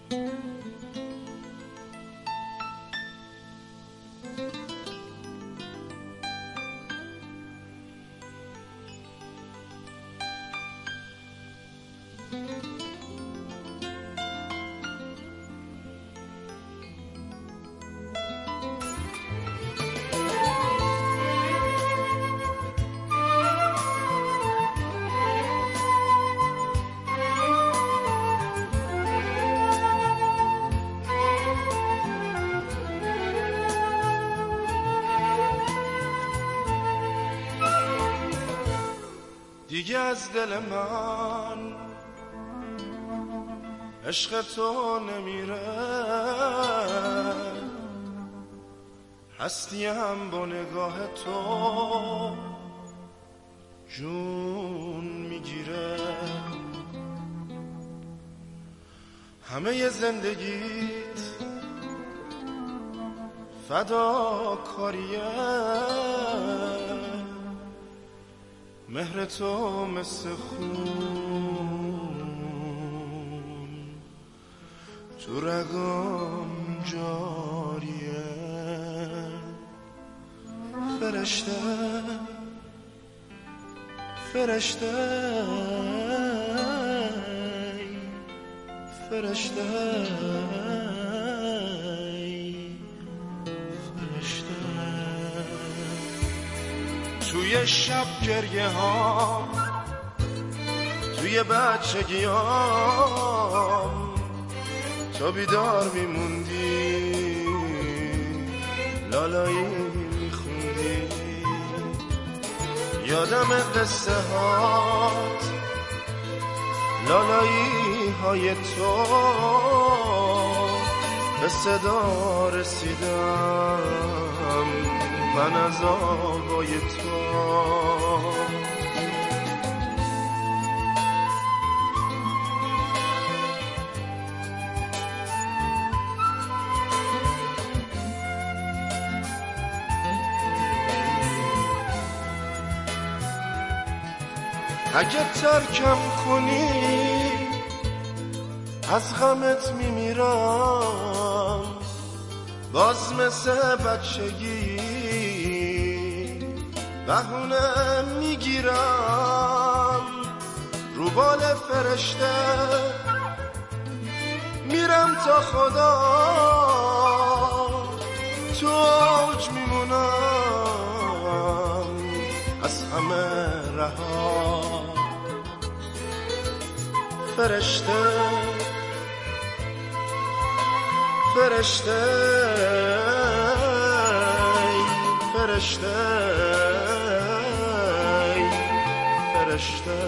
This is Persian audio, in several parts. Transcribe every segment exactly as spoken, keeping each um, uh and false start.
دیگه از دل من عشق تو نمیره، هستیم با نگاه تو جون میگیره. همه ی زندگیت فداکاریه، مهر تو مثل خون تو رگام جاریه. فرشته فرشته فرشته فرشته توی شب گریه ها، توی بچگیام تو بیدار میموندی، لالایی میخوندی. یادم قصه هات، لالایی های تو، به صدا رسیدم من از آوای تو. اگه ترکم کنی از غمت میمیرم، باز مثل بچگی بهونه میگیرم. رو بال فرشته میرم تا خدا، تو اوج میمونم از همه رها. فرشته فرشته فرشته فرشته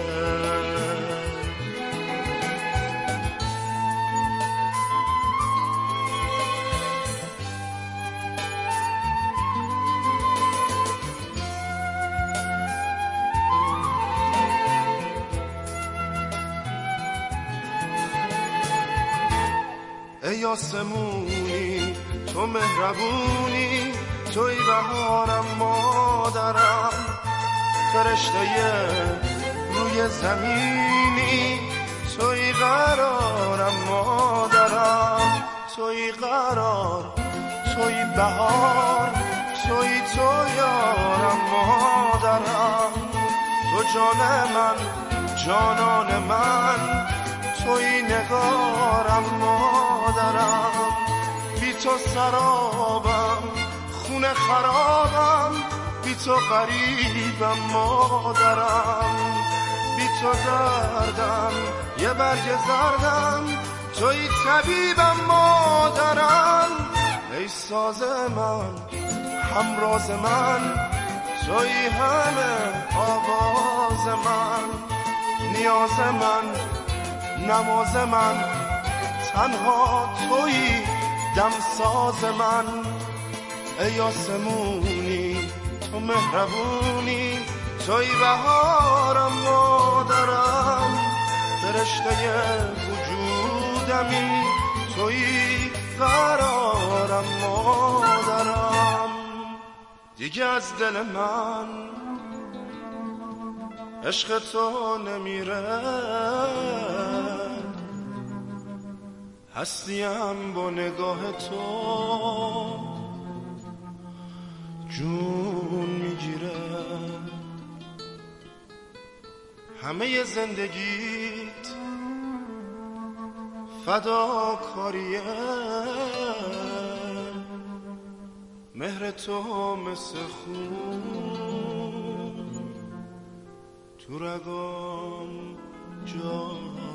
ای آسمونی تو مهربونی، توی بهارم مادرم. فرشته روی زمینی، توی قرارم مادرم. توی قرار، توی بهار، توی تو یارم مادرم. تو جان من، جانان من، توی نگارم مادرم. بی تو سرابم، خونه خرابم، بی تو غریبم مادرم. بی تو دردم یه برگ زردم، توی طبیبم مادرم. ای ساز من، همراز من، توی همه آواز من. نیاز من، نماز من، تنها توی دمساز من. ای آسمونی تو مهربونی، توی بهارم مادرم. فرشته وجودمی، توی قرارم مادرم. دیگه از دل من عشق تو نمیره، هستیم با نگاه تو جون میگیره. همه زندگیت فداکاریه، مهر تو مثل خون تو رگام جا